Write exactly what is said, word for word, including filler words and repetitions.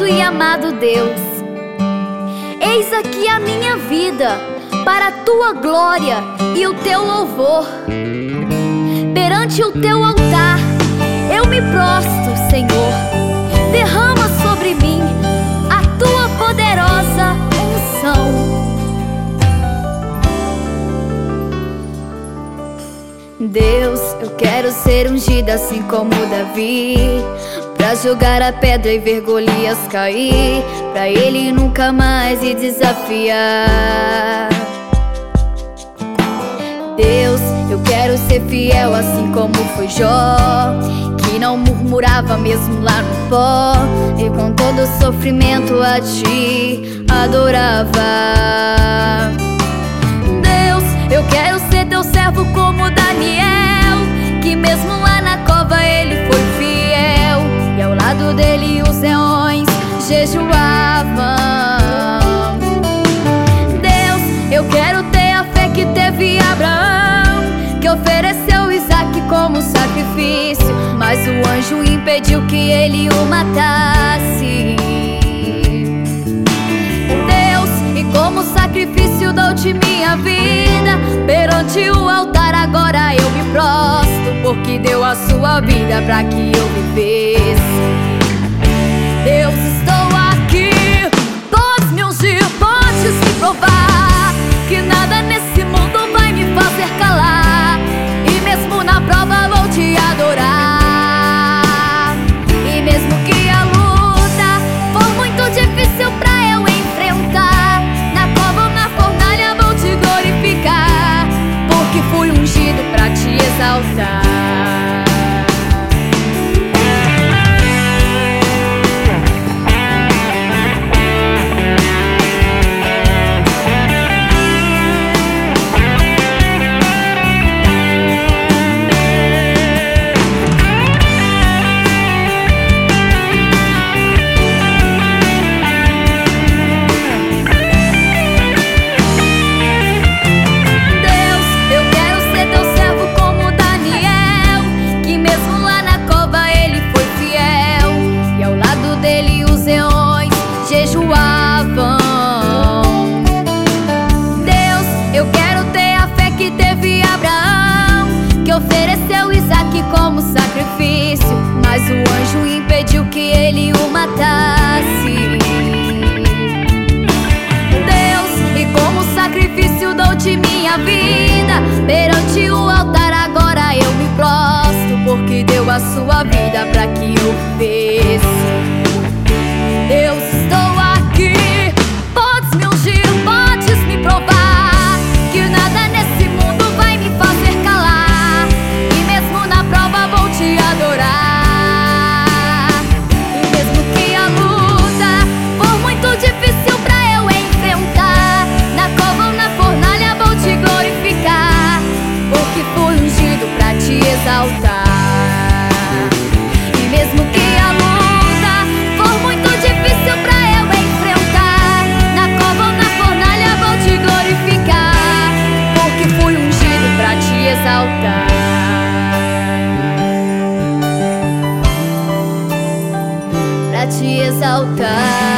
santo e amado Deus, eis aqui a minha vida, para a tua glória e o teu louvor. Perante o teu altar eu me prostro, Senhor. Derrama sobre mim a tua poderosa unção. Deus, eu quero ser ungida assim como Davi, pra jogar a pedra e ver Golias cair, pra ele nunca mais me desafiar. Deus, eu quero ser fiel assim como foi Jó, que não murmurava mesmo lá no pó, e com todo sofrimento a ti adorava. Deus, eu quero ser teu servo como Daniel, que mesmo lá na cova ele foi fiel, e ao lado dele os leões jejuavam. Deus, eu quero ter a fé que teve Abraão, que ofereceu Isaac como sacrifício, mas o anjo impediu que ele o matasse. Deus, e como sacrifício dou-te minha vida, perante o altar agora eu me prostro, porque deu a sua vida pra que eu vivesse. Deus, estou aqui, podes me ungir, podes me provar, que nada nesse mundo vai me fazer calar, e mesmo na prova vou te adorar. E mesmo que a luta for muito difícil pra eu enfrentar, na cova ou na fornalha vou te glorificar, porque fui ungido pra te exaltar. Ofereceu Isaac como sacrifício, mas o anjo impediu que ele o matasse. Deus, e como sacrifício dou-te minha vida, perante o altar agora eu me prostro, porque deu a sua vida pra que eu vivesse. Deus, estou aqui, podes me ungir, podes me provar, que nada nesse mundo vai me fazer calar, vou te adorar. E mesmo que a luta for muito difícil pra eu enfrentar, na cova ou na fornalha vou te glorificar, porque fui ungido pra te exaltar. E mesmo que a luta for muito difícil pra eu enfrentar, na cova ou na fornalha vou te glorificar, porque fui ungido pra te exaltar. Te exaltar.